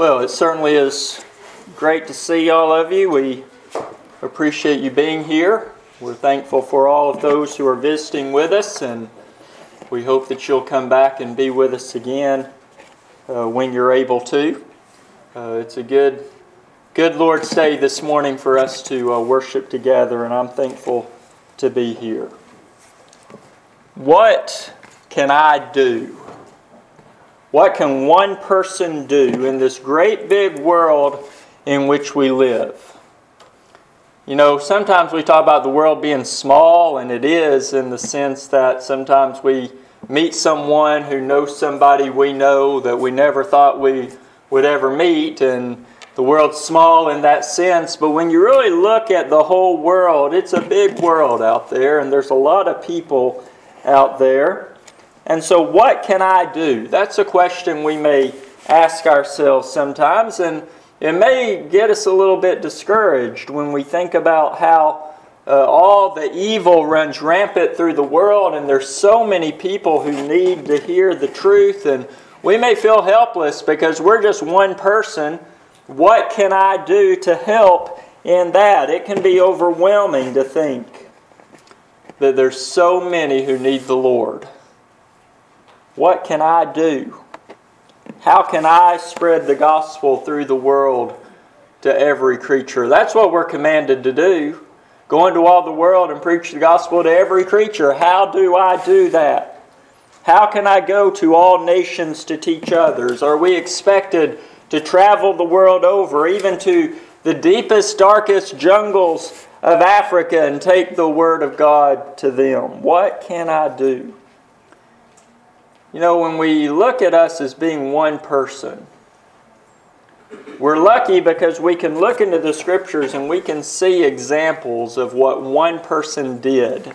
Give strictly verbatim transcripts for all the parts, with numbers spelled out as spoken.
Well, it certainly is great to see all of you. We appreciate you being here. We're thankful for all of those who are visiting with us, and we hope that you'll come back and be with us again uh, when you're able to. Uh, it's a good, good Lord's Day this morning for us to uh, worship together, and I'm thankful to be here. What can I do? What can one person do in this great big world in which we live? You know, sometimes we talk about the world being small, and it is in the sense that sometimes we meet someone who knows somebody we know that we never thought we would ever meet, and the world's small in that sense. But when you really look at the whole world, it's a big world out there, and there's a lot of people out there. And so what can I do? That's a question we may ask ourselves sometimes, and it may get us a little bit discouraged when we think about how uh, all the evil runs rampant through the world, and there's so many people who need to hear the truth, and we may feel helpless because we're just one person. What can I do to help in that? It can be overwhelming to think that there's so many who need the Lord. What can I do? How can I spread the gospel through the world to every creature? That's what we're commanded to do. Go into all the world and preach the gospel to every creature. How do I do that? How can I go to all nations to teach others? Are we expected to travel the world over, even to the deepest, darkest jungles of Africa, and take the word of God to them? What can I do? You know, when we look at us as being one person, we're lucky because we can look into the Scriptures and we can see examples of what one person did.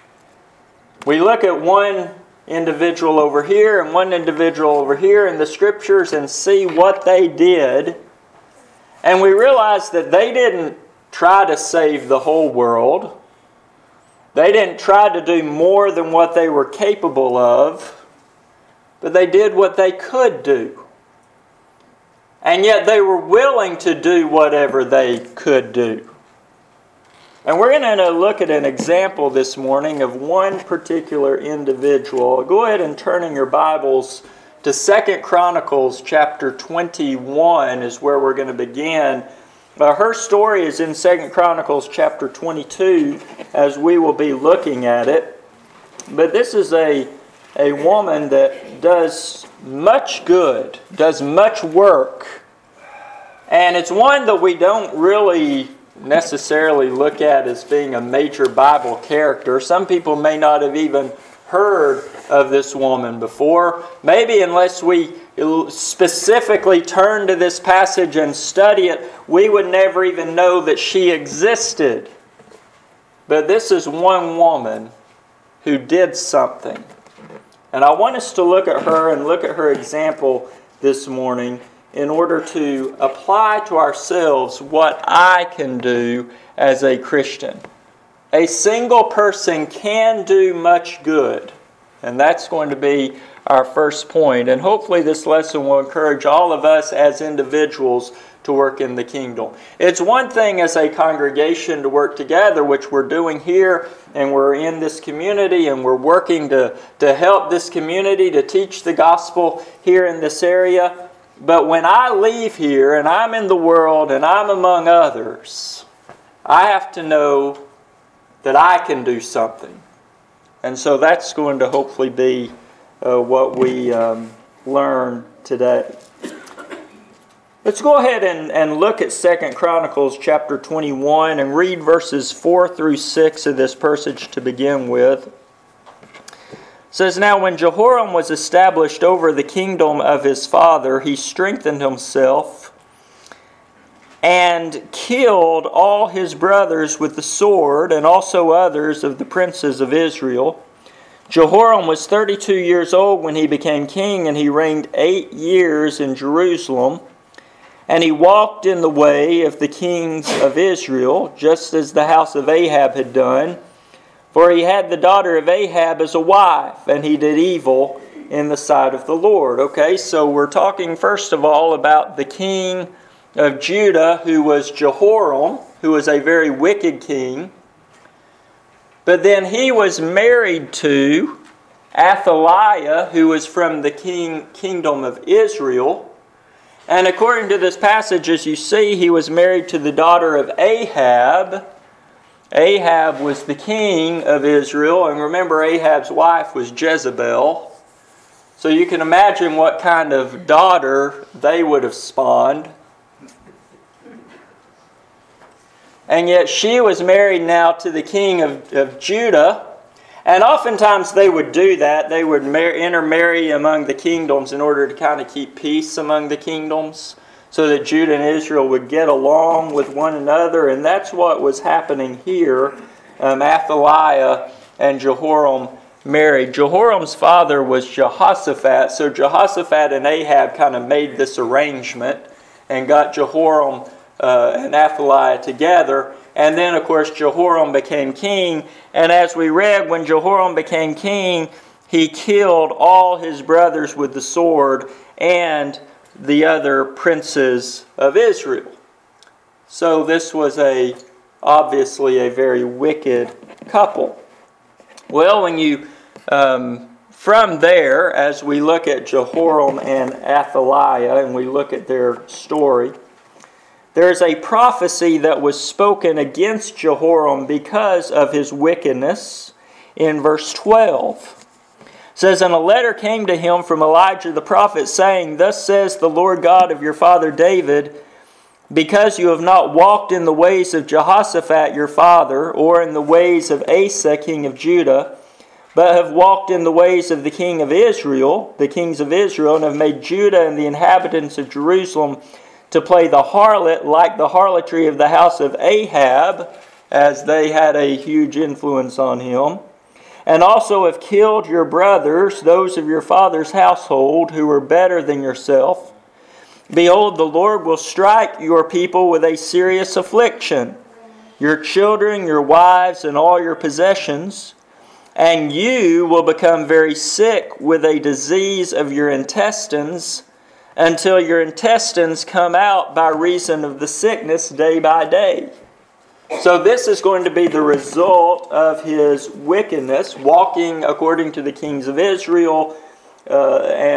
We look at one individual over here and one individual over here in the Scriptures and see what they did, and we realize that they didn't try to save the whole world. They didn't try to do more than what they were capable of. But they did what they could do. And yet they were willing to do whatever they could do. And we're going to look at an example this morning of one particular individual. Go ahead and turn in your Bibles to Second Chronicles chapter twenty-one is where we're going to begin. Uh, her story is in Second Chronicles chapter twenty-two as we will be looking at it. But this is a A woman that does much good, does much work. And it's one that we don't really necessarily look at as being a major Bible character. Some people may not have even heard of this woman before. Maybe unless we specifically turn to this passage and study it, we would never even know that she existed. But this is one woman who did something. And I want us to look at her and look at her example this morning in order to apply to ourselves what I can do as a Christian. A single person can do much good. And that's going to be our first point. And hopefully this lesson will encourage all of us as individuals to work in the kingdom. It's one thing as a congregation to work together, which we're doing here, and we're in this community, and we're working to, to help this community to teach the gospel here in this area. But when I leave here, and I'm in the world, and I'm among others, I have to know that I can do something. And so that's going to hopefully be uh, what we um, learn today. Let's go ahead and, and look at Second Chronicles chapter twenty-one and read verses four through six of this passage to begin with. It says, "Now when Jehoram was established over the kingdom of his father, he strengthened himself and killed all his brothers with the sword, and also others of the princes of Israel. Jehoram was thirty-two years old when he became king, and he reigned eight years in Jerusalem. And he walked in the way of the kings of Israel, just as the house of Ahab had done. For he had the daughter of Ahab as a wife, and he did evil in the sight of the Lord. Okay, so we're talking first of all about the king of Judah, who was Jehoram, who was a very wicked king. But then he was married to Athaliah, who was from the king, kingdom of Israel. And according to this passage, as you see, he was married to the daughter of Ahab. Ahab was the king of Israel, and remember, Ahab's wife was Jezebel. So you can imagine what kind of daughter they would have spawned. And yet she was married now to the king of, of Judah. And oftentimes they would do that. They would mar- intermarry among the kingdoms in order to kind of keep peace among the kingdoms, so that Judah and Israel would get along with one another. And that's what was happening here. Um, Athaliah and Jehoram married. Jehoram's father was Jehoshaphat. So Jehoshaphat and Ahab kind of made this arrangement and got Jehoram uh, and Athaliah together. And then, of course, Jehoram became king. And as we read, when Jehoram became king, he killed all his brothers with the sword and the other princes of Israel. So this was a obviously a very wicked couple. Well, when you um, from there, as we look at Jehoram and Athaliah, and we look at their story, there's a prophecy that was spoken against Jehoram because of his wickedness in verse twelve. It says, "And a letter came to him from Elijah the prophet, saying, Thus says the Lord God of your father David, because you have not walked in the ways of Jehoshaphat your father, or in the ways of Asa king of Judah, but have walked in the ways of the king of Israel, the kings of Israel, and have made Judah and the inhabitants of Jerusalem to play the harlot like the harlotry of the house of Ahab," as they had a huge influence on him, "and also have killed your brothers, those of your father's household, who were better than yourself. Behold, the Lord will strike your people with a serious affliction, your children, your wives, and all your possessions, and you will become very sick with a disease of your intestines, until your intestines come out by reason of the sickness day by day." So this is going to be the result of his wickedness, walking according to the kings of Israel, uh,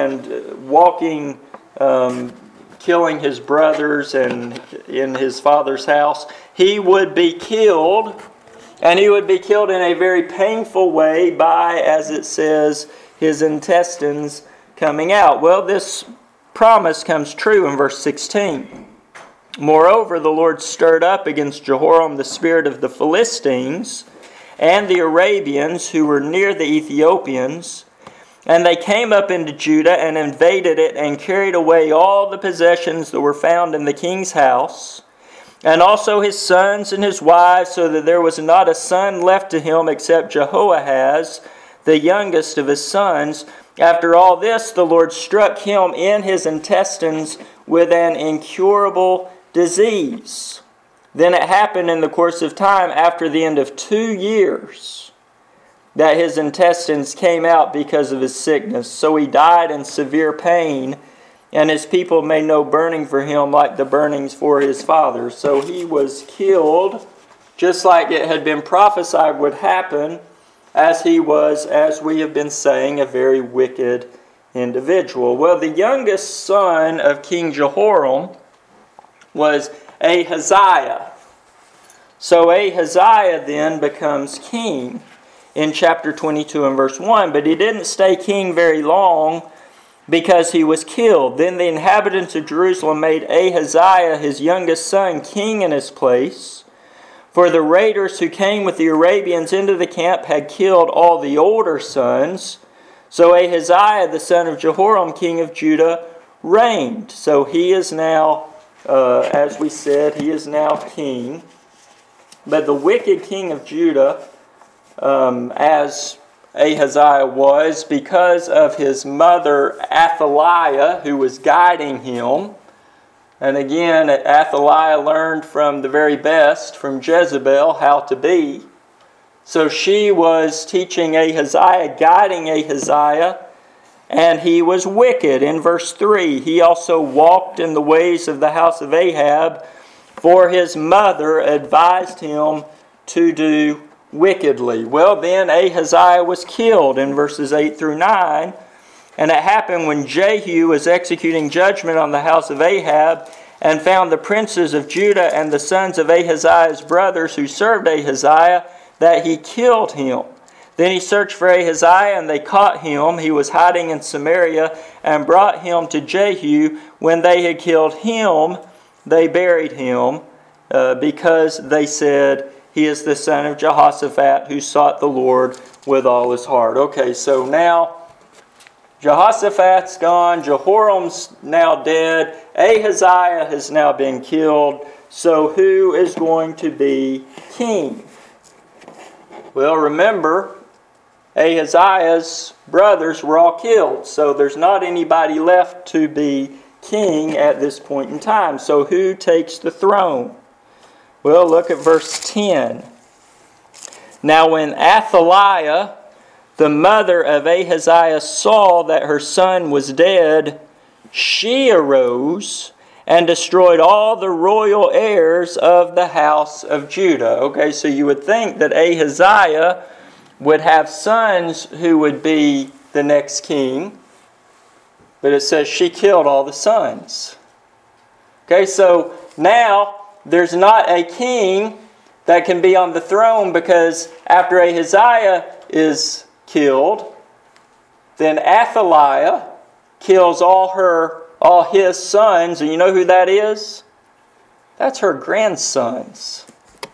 and walking, um, killing his brothers and in his father's house. He would be killed, and he would be killed in a very painful way by, as it says, his intestines coming out. Well, this promise comes true in verse sixteen. "Moreover, the Lord stirred up against Jehoram the spirit of the Philistines and the Arabians who were near the Ethiopians, and they came up into Judah and invaded it and carried away all the possessions that were found in the king's house, and also his sons and his wives, so that there was not a son left to him except Jehoahaz, the youngest of his sons. After all this, the Lord struck him in his intestines with an incurable disease. Then it happened in the course of time, after the end of two years, that his intestines came out because of his sickness. So he died in severe pain, and his people made no burning for him like the burnings for his father." So he was killed, just like it had been prophesied would happen, as he was, as we have been saying, a very wicked individual. Well, the youngest son of King Jehoram was Ahaziah. So Ahaziah then becomes king in chapter twenty-two and verse one. But he didn't stay king very long, because he was killed. Then the inhabitants of Jerusalem made Ahaziah, his youngest son, king in his place. For the raiders who came with the Arabians into the camp had killed all the older sons. So Ahaziah, the son of Jehoram, king of Judah, reigned. So he is now, uh, as we said, he is now king. But the wicked king of Judah, um, as Ahaziah was, because of his mother Athaliah, who was guiding him. And again, Athaliah learned from the very best, from Jezebel, how to be. So she was teaching Ahaziah, guiding Ahaziah, and he was wicked. In verse three, he also walked in the ways of the house of Ahab, for his mother advised him to do wickedly. Well, then Ahaziah was killed in verses eight through nine. And it happened when Jehu was executing judgment on the house of Ahab and found the princes of Judah and the sons of Ahaziah's brothers who served Ahaziah, that he killed him. Then he searched for Ahaziah, and they caught him. He was hiding in Samaria, and brought him to Jehu. When they had killed him, they buried him, uh, because they said, he is the son of Jehoshaphat, who sought the Lord with all his heart. Okay, so now Jehoshaphat's gone. Jehoram's now dead. Ahaziah has now been killed. So who is going to be king? Well, remember, Ahaziah's brothers were all killed. So there's not anybody left to be king at this point in time. So who takes the throne? Well, look at verse ten. Now when Athaliah, the mother of Ahaziah, saw that her son was dead, she arose and destroyed all the royal heirs of the house of Judah. Okay, so you would think that Ahaziah would have sons who would be the next king, but it says she killed all the sons. Okay, so now there's not a king that can be on the throne, because after Ahaziah is killed, then Athaliah kills all her, all his sons, and you know who that is? That's her grandsons.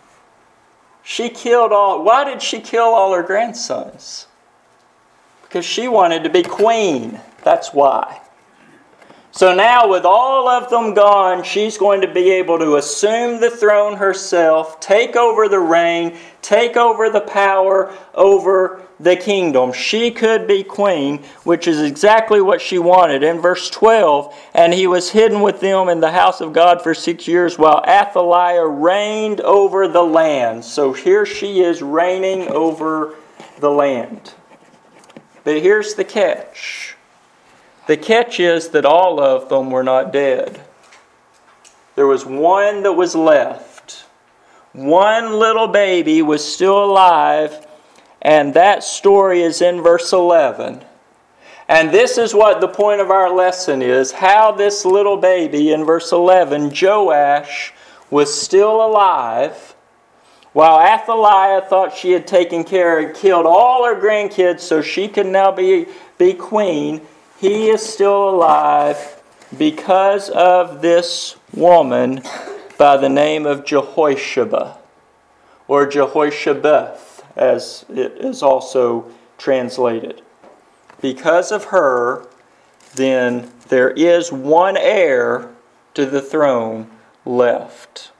She killed all. Why did she kill all her grandsons? Because she wanted to be queen. That's why. So now with all of them gone, she's going to be able to assume the throne herself, take over the reign, take over the power over the kingdom. She could be queen, which is exactly what she wanted. In verse twelve, and he was hidden with them in the house of God for six years, while Athaliah reigned over the land. So here she is reigning over the land. But here's the catch. The catch is that all of them were not dead. There was one that was left. One little baby was still alive, and that story is in verse eleven. And this is what the point of our lesson is, how this little baby in verse eleven, Joash, was still alive, while Athaliah thought she had taken care and killed all her grandkids so she could now be, be queen. He is still alive because of this woman by the name of Jehosheba, or Jehoshabeth, as it is also translated. Because of her, then there is one heir to the throne left.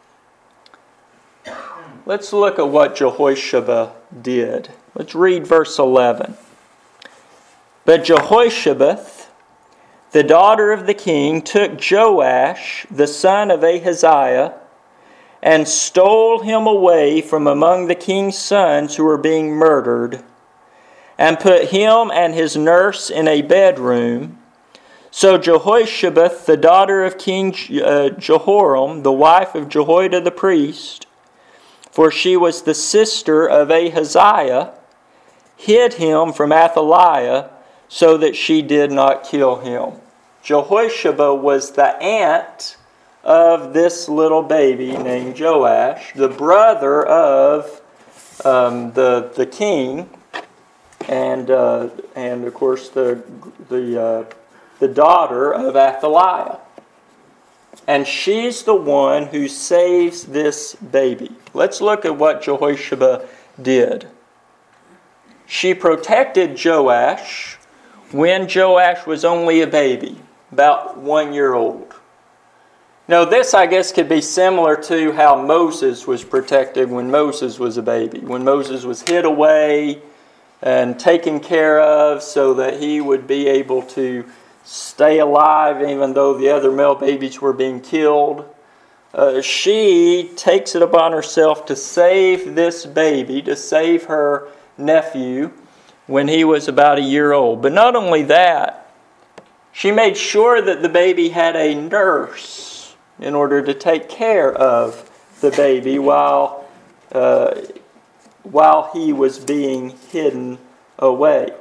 Let's look at what Jehosheba did. Let's read verse eleven. But Jehoshabeth, the daughter of the king, took Joash, the son of Ahaziah, and stole him away from among the king's sons who were being murdered, and put him and his nurse in a bedroom. So Jehoshabeth, the daughter of King Jehoram, the wife of Jehoiada the priest, for she was the sister of Ahaziah, hid him from Athaliah, so that she did not kill him. Jehosheba was the aunt of this little baby named Joash, the brother of um, the the king, and uh, and of course the the uh, the daughter of Athaliah. And she's the one who saves this baby. Let's look at what Jehosheba did. She protected Joash when Joash was only a baby, about one year old. Now this, I guess, could be similar to how Moses was protected when Moses was a baby. When Moses was hid away and taken care of so that he would be able to stay alive even though the other male babies were being killed. Uh, she takes it upon herself to save this baby, to save her nephew, when he was about a year old. But not only that, she made sure that the baby had a nurse in order to take care of the baby while, uh, while he was being hidden away.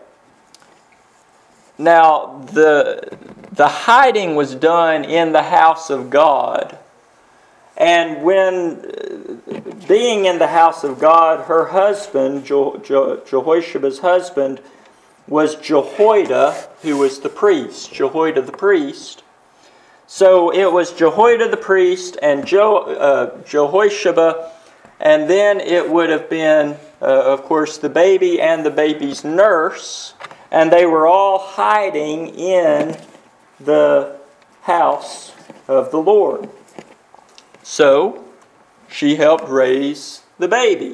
Now, the, the hiding was done in the house of God. And when being in the house of God, her husband, Je- Je- Jehoshaphat's husband, was Jehoiada, who was the priest. Jehoiada the priest. So it was Jehoiada the priest and Jo- uh, Jehoshaphat, and then it would have been, uh, of course, the baby and the baby's nurse, and they were all hiding in the house of the Lord. So, she helped raise the baby.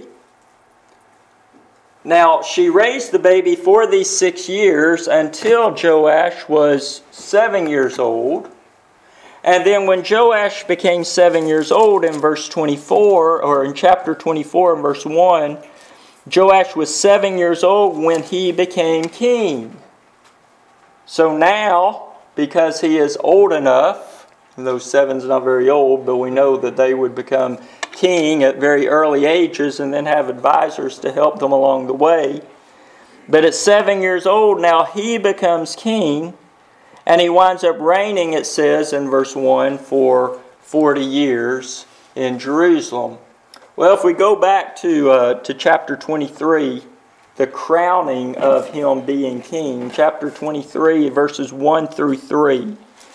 Now, she raised the baby for these six years until Joash was seven years old. And then when Joash became seven years old, in verse twenty-four, or in chapter twenty-four and verse one, Joash was seven years old when he became king. So now, because he is old enough, though seven's not very old, but we know that they would become king at very early ages and then have advisors to help them along the way. But at seven years old, now he becomes king, and he winds up reigning, it says in verse one, for forty years in Jerusalem. Well, if we go back to, uh, to chapter twenty-three, the crowning of him being king, chapter twenty-three, verses one through three.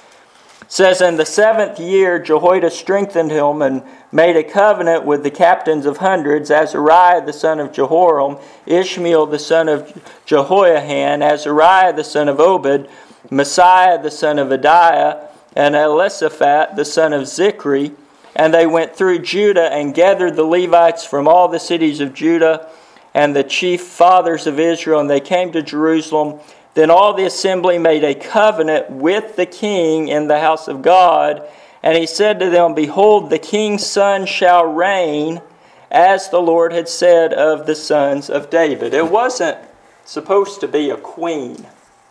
It says, in the seventh year, Jehoiada strengthened him and made a covenant with the captains of hundreds, Azariah the son of Jehoram, Ishmael the son of Jehoiahan, Azariah the son of Obed, Messiah the son of Adiah, and Elisaphat the son of Zichri. And they went through Judah and gathered the Levites from all the cities of Judah and the chief fathers of Israel, and they came to Jerusalem. Then all the assembly made a covenant with the king in the house of God. And he said to them, behold, the king's son shall reign, as the Lord had said of the sons of David. It wasn't supposed to be a queen.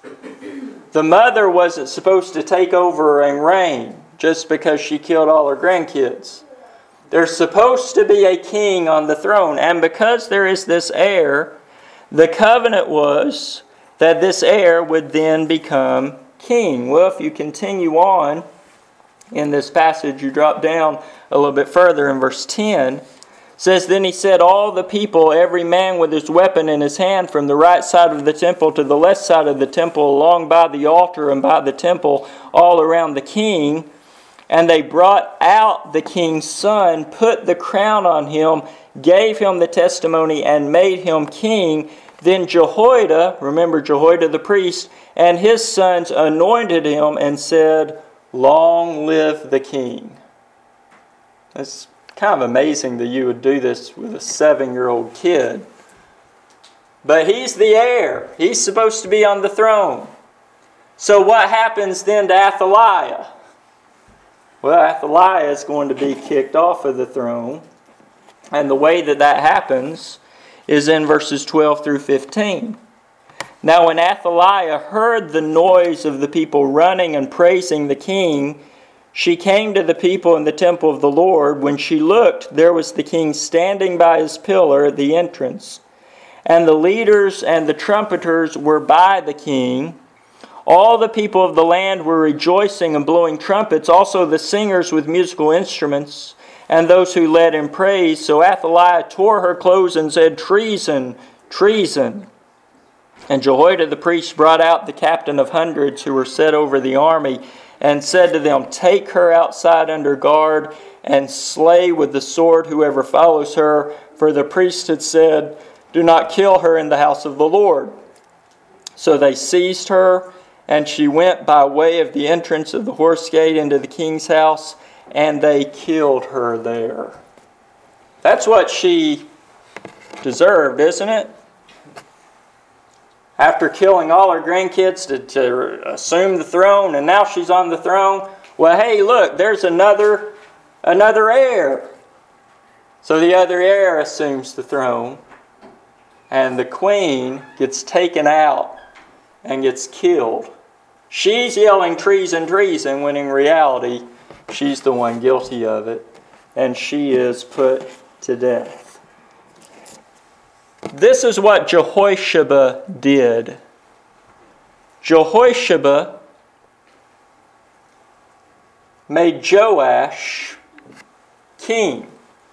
The mother wasn't supposed to take over and reign just because she killed all her grandkids. There's supposed to be a king on the throne. And because there is this heir, the covenant was that this heir would then become king. Well, if you continue on in this passage, you drop down a little bit further in verse ten. It says, then he said, all the people, every man with his weapon in his hand, from the right side of the temple to the left side of the temple, along by the altar and by the temple, all around the king. And they brought out the king's son, put the crown on him, gave him the testimony, and made him king. Then Jehoiada, remember Jehoiada the priest, and his sons anointed him and said, long live the king. It's kind of amazing that you would do this with a seven-year-old kid. But he's the heir. He's supposed to be on the throne. So what happens then to Athaliah? Well, Athaliah is going to be kicked off of the throne. And the way that that happens is in verses twelve through fifteen. Now when Athaliah heard the noise of the people running and praising the king, she came to the people in the temple of the Lord. When she looked, there was the king standing by his pillar at the entrance. And the leaders and the trumpeters were by the king. All the people of the land were rejoicing and blowing trumpets, also the singers with musical instruments, and those who led in praise. So Athaliah tore her clothes and said, treason, treason. And Jehoiada the priest brought out the captain of hundreds who were set over the army, and said to them, take her outside under guard, and slay with the sword whoever follows her. For the priest had said, do not kill her in the house of the Lord. So they seized her, and she went by way of the entrance of the horse gate into the king's house, and they killed her there. That's what she deserved, isn't it? After killing all her grandkids to, to assume the throne, and now she's on the throne. Well, hey, look, there's another, another heir. So the other heir assumes the throne. and the queen gets taken out and gets killed. She's yelling treason, treason, when in reality, she's the one guilty of it, and she is put to death. This is what Jehosheba did. Jehosheba made Joash king,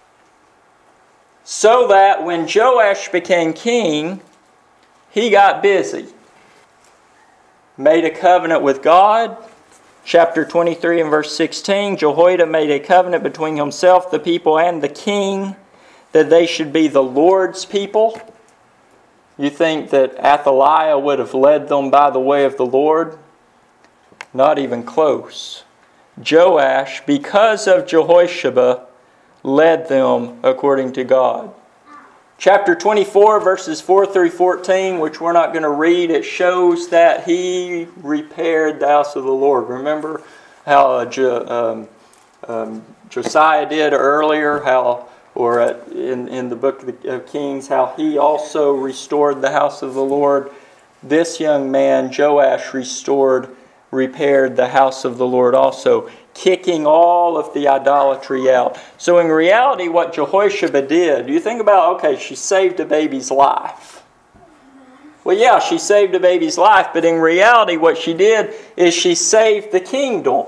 so that when Joash became king, he got busy. Made a covenant with God. Chapter twenty-three and verse sixteen, Jehoiada made a covenant between himself, the people, and the king, that they should be the Lord's people. You think that Athaliah would have led them by the way of the Lord? Not even close. Joash, because of Jehosheba, led them according to God. Chapter twenty-four, verses four through fourteen, which we're not going to read, it shows that he repaired the house of the Lord. Remember how uh, Jo- um, um, Josiah did earlier, how, or at, in, in the book of, the, of Kings, how he also restored the house of the Lord. This young man, Joash, restored, repaired the house of the Lord also, kicking all of the idolatry out. So in reality, what Jehosheba did, you think about, okay, she saved a baby's life. Well, yeah, she saved a baby's life, but in reality, what she did is she saved the kingdom.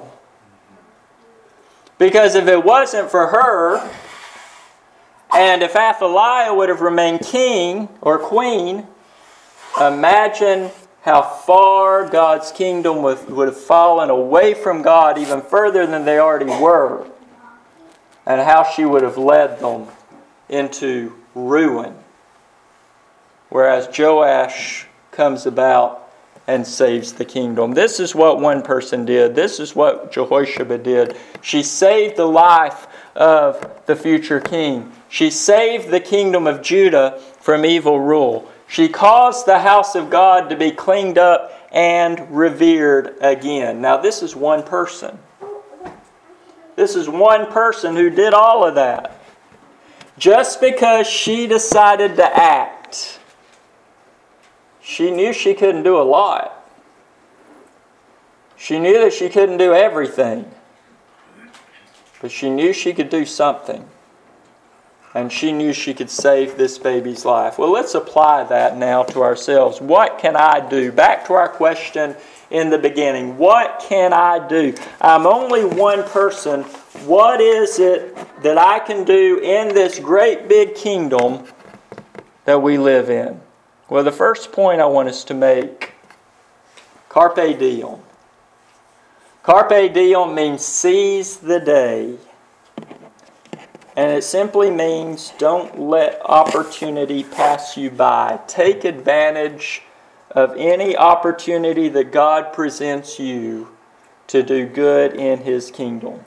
Because if it wasn't for her, and if Athaliah would have remained king or queen, imagine how far God's kingdom would, would have fallen away from God even further than they already were. And how she would have led them into ruin. Whereas Joash comes about and saves the kingdom. This is what one person did. This is what Jehosheba did. She saved the life of the future king. She saved the kingdom of Judah from evil rule. She caused the house of God to be cleaned up and revered again. Now, this is one person. This is one person who did all of that. Just because she decided to act, she knew she couldn't do a lot. She knew that she couldn't do everything. But she knew she could do something. And she knew she could save this baby's life. Well, let's apply that now to ourselves. What can I do? Back to our question in the beginning. What can I do? I'm only one person. What is it that I can do in this great big kingdom that we live in? Well, the first point I want us to make, carpe diem. Carpe diem means seize the day. And it simply means don't let opportunity pass you by. Take advantage of any opportunity that God presents you to do good in His kingdom.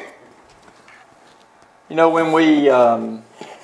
You know, when we um,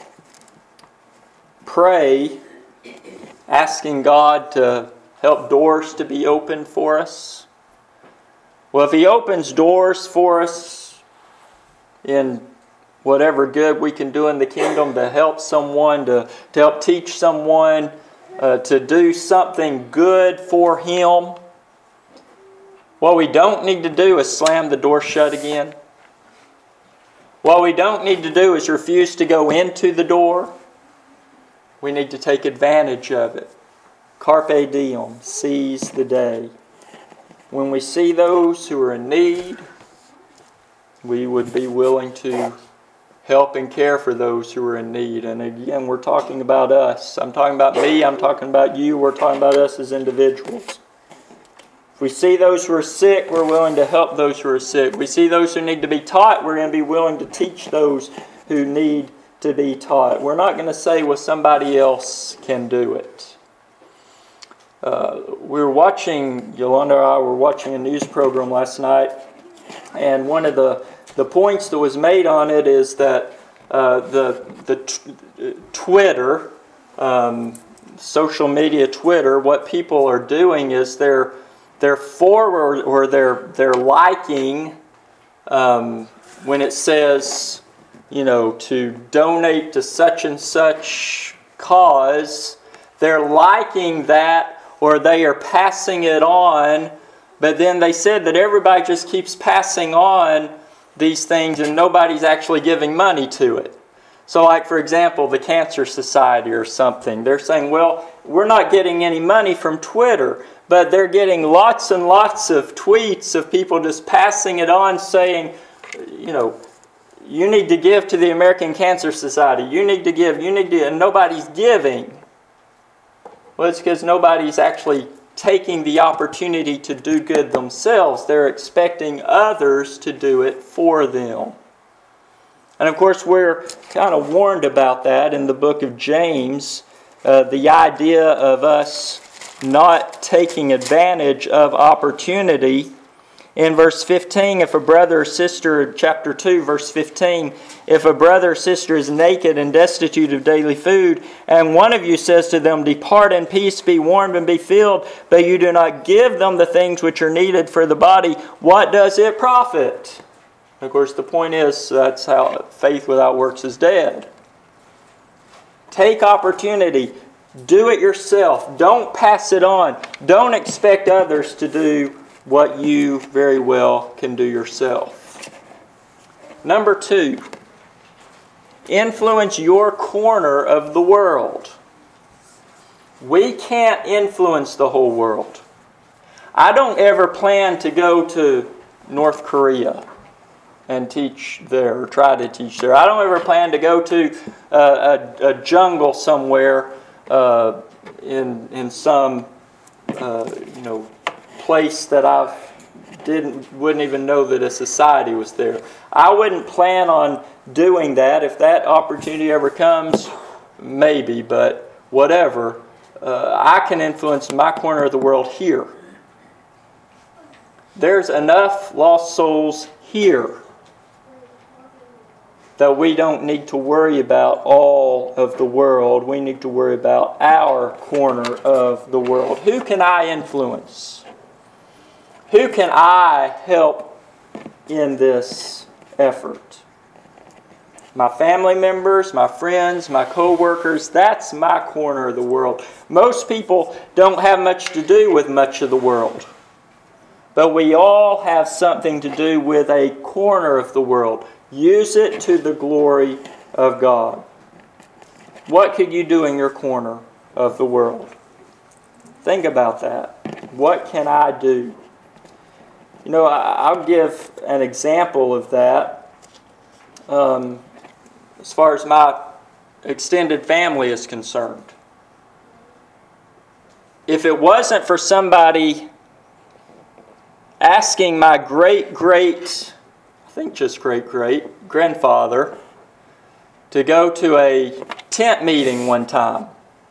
pray, asking God to help doors to be opened for us, well, if He opens doors for us in whatever good we can do in the kingdom to help someone, to, to help teach someone, uh, to do something good for Him, what we don't need to do is slam the door shut again. What we don't need to do is refuse to go into the door. We need to take advantage of it. Carpe diem, seize the day. When we see those who are in need, we would be willing to help and care for those who are in need. And again, we're talking about us. I'm talking about me. I'm talking about you. We're talking about us as individuals. If we see those who are sick, we're willing to help those who are sick. We see those who need to be taught, we're going to be willing to teach those who need to be taught. We're not going to say, well, somebody else can do it. Uh, we were watching, Yolanda and I were watching a news program last night, and one of the The points that was made on it is that uh, the the t- Twitter, um, social media Twitter, what people are doing is they're they're forward or they're they're liking um, when it says, you know, to donate to such and such cause. they're liking that or they are passing it on. But then they said that everybody just keeps passing on these things and nobody's actually giving money to it. So like, for example, the Cancer Society or something, they're saying, well, we're not getting any money from Twitter, but they're getting lots and lots of tweets of people just passing it on saying, you know, you need to give to the American Cancer Society, you need to give, you need to, and nobody's giving. Well, it's because nobody's actually taking the opportunity to do good themselves. They're expecting others to do it for them. And of course, we're kind of warned about that in the book of James. Uh, the idea of us not taking advantage of opportunity. In verse fifteen, if a brother or sister, chapter two, verse fifteen, if a brother or sister is naked and destitute of daily food, and one of you says to them, depart in peace, be warmed and be filled, but you do not give them the things which are needed for the body, what does it profit? Of course, the point is, that's how faith without works is dead. Take opportunity. Do it yourself. Don't pass it on. Don't expect others to do what you very well can do yourself. Number two, influence your corner of the world. We can't influence the whole world. I don't ever plan to go to North Korea and teach there, or try to teach there. I don't ever plan to go to uh, a, a jungle somewhere uh, in in some uh, you know place that I didn't wouldn't even know that a society was there. I wouldn't plan on doing that. If that opportunity ever comes, maybe, but whatever. Uh, I can influence my corner of the world here. There's enough lost souls here that we don't need to worry about all of the world. We need to worry about our corner of the world. Who can I influence? Who can I help in this effort? My family members, my friends, my co-workers, that's my corner of the world. Most people don't have much to do with much of the world. But we all have something to do with a corner of the world. Use it to the glory of God. What could you do in your corner of the world? Think about that. What can I do? You know, I'll give an example of that. Um, as far as my extended family is concerned. If it wasn't for somebody asking my great-great, I think just great-great, grandfather to go to a tent meeting one time,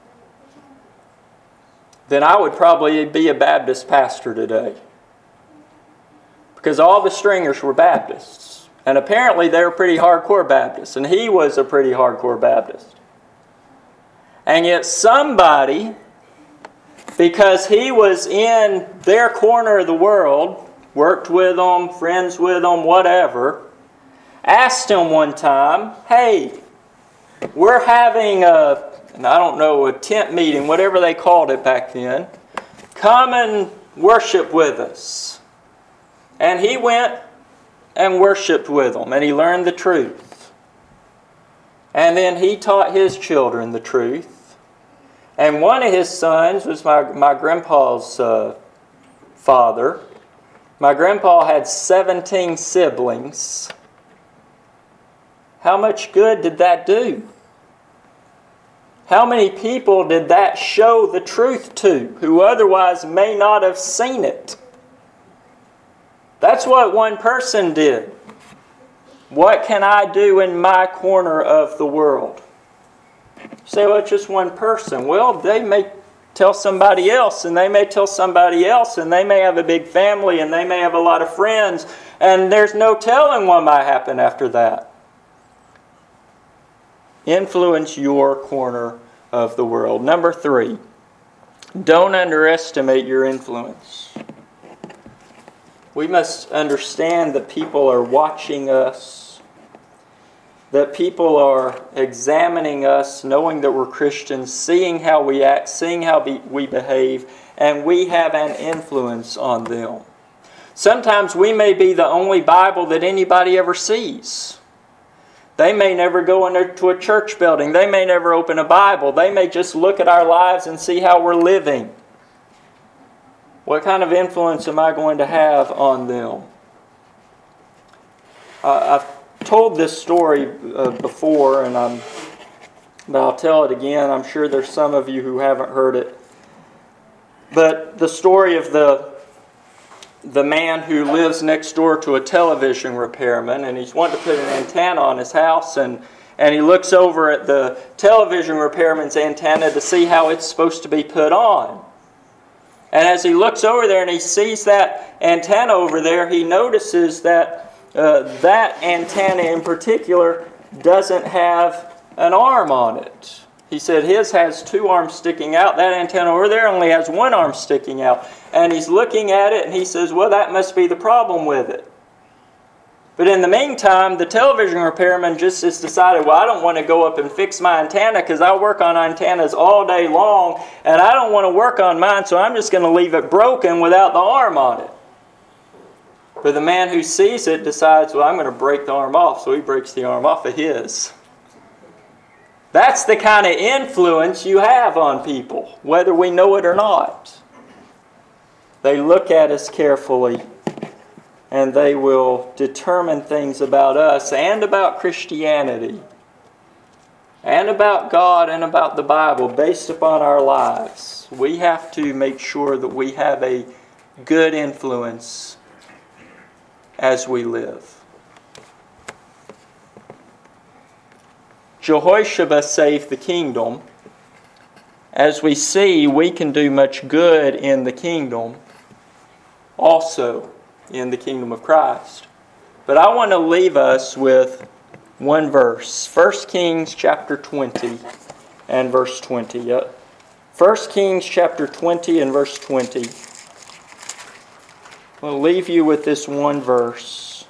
then I would probably be a Baptist pastor today. Because all the Stringers were Baptists. And apparently they were pretty hardcore Baptists. And he was a pretty hardcore Baptist. And yet somebody, because he was in their corner of the world, worked with them, friends with them, whatever, asked him one time, hey, we're having a, and I don't know, a tent meeting, whatever they called it back then. Come and worship with us. And he went and worshiped with them, and he learned the truth. And then he taught his children the truth. And one of his sons was my, my grandpa's uh, father. My grandpa had seventeen siblings. How much good did that do? How many people did that show the truth to, who otherwise may not have seen it? That's what one person did. What can I do in my corner of the world? You say, well, it's just one person. Well, they may tell somebody else, and they may tell somebody else, and they may have a big family, and they may have a lot of friends, and there's no telling what might happen after that. Influence your corner of the world. Number three, don't underestimate your influence. We must understand that people are watching us. that people are examining us, knowing that we're Christians, seeing how we act, seeing how be, we behave, and we have an influence on them. Sometimes we may be the only Bible that anybody ever sees. They may never go into a church building. They may never open a Bible. They may just look at our lives and see how we're living. What kind of influence am I going to have on them? Uh, I've told this story uh, before, and I'm, but I'll tell it again. I'm sure there's some of you who haven't heard it. But the story of the the man who lives next door to a television repairman, and he's wanting to put an antenna on his house, and, and he looks over at the television repairman's antenna to see how it's supposed to be put on. And as he looks over there and he sees that antenna over there, he notices that uh, that antenna in particular doesn't have an arm on it. He said his has two arms sticking out. That antenna over there only has one arm sticking out. And he's looking at it and he says, well, that must be the problem with it. But in the meantime, the television repairman just has decided, well, I don't want to go up and fix my antenna because I work on antennas all day long and I don't want to work on mine, so I'm just going to leave it broken without the arm on it. But the man who sees it decides, well, I'm going to break the arm off, so he breaks the arm off of his. That's the kind of influence you have on people, whether we know it or not. They look at us carefully, and they will determine things about us and about Christianity and about God and about the Bible based upon our lives. We have to make sure that we have a good influence as we live. Jehoshaphat saved the kingdom. As we see, we can do much good in the kingdom, also in the kingdom of Christ. But I want to leave us with one verse. First Kings chapter twenty and verse twenty. First Kings chapter twenty and verse twenty. I'll leave you with this one verse.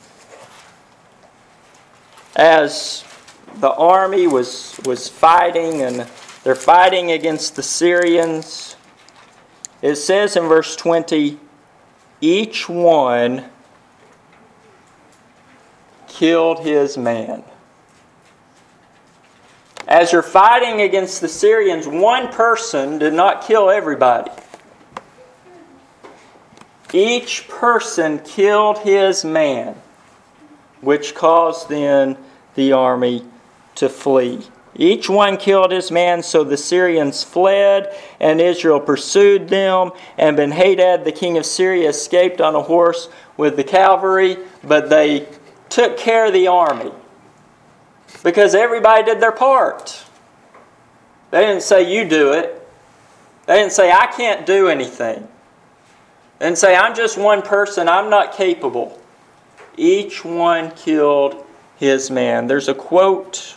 As the army was, was fighting, and they're fighting against the Syrians, it says in verse twenty, each one killed his man. As you're fighting against the Syrians, one person did not kill everybody. Each person killed his man, which caused then the army to flee. Each one killed his man, so the Syrians fled, and Israel pursued them. And Ben-Hadad, the king of Syria, escaped on a horse with the cavalry, but they took care of the army because everybody did their part. They didn't say, you do it. They didn't say, I can't do anything. They didn't say, I'm just one person, I'm not capable. Each one killed his man. There's a quote,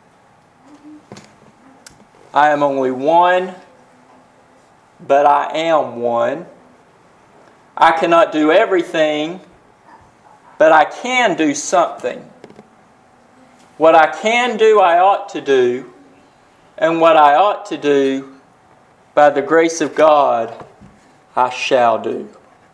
I am only one, but I am one. I cannot do everything, but I can do something. What I can do, I ought to do. And what I ought to do, by the grace of God, I shall do.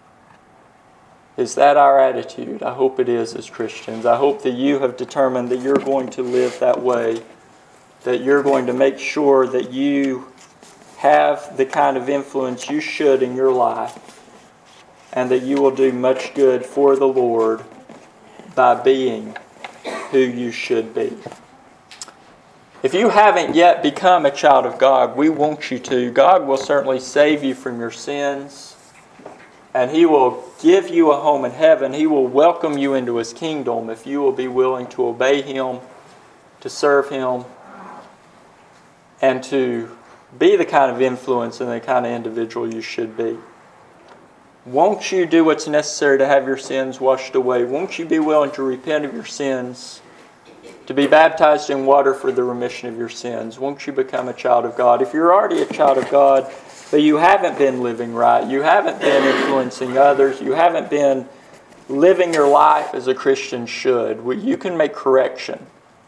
Is that our attitude? I hope it is as Christians. I hope that you have determined that you're going to live that way, that you're going to make sure that you have the kind of influence you should in your life, and that you will do much good for the Lord by being who you should be. If you haven't yet become a child of God, we want you to. God will certainly save you from your sins, and He will give you a home in heaven. He will welcome you into His kingdom if you will be willing to obey Him, to serve Him, and to be the kind of influence and the kind of individual you should be. Won't you do what's necessary to have your sins washed away? Won't you be willing to repent of your sins, to be baptized in water for the remission of your sins? Won't you become a child of God? If you're already a child of God, but you haven't been living right, you haven't been influencing others, you haven't been living your life as a Christian should, you can make correction.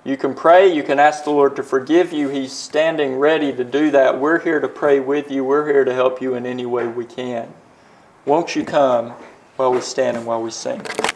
You can pray. You can ask the Lord to forgive you. He's standing ready to do that. We're here to pray with you. We're here to help you in any way we can. Won't you come while we stand and while we sing?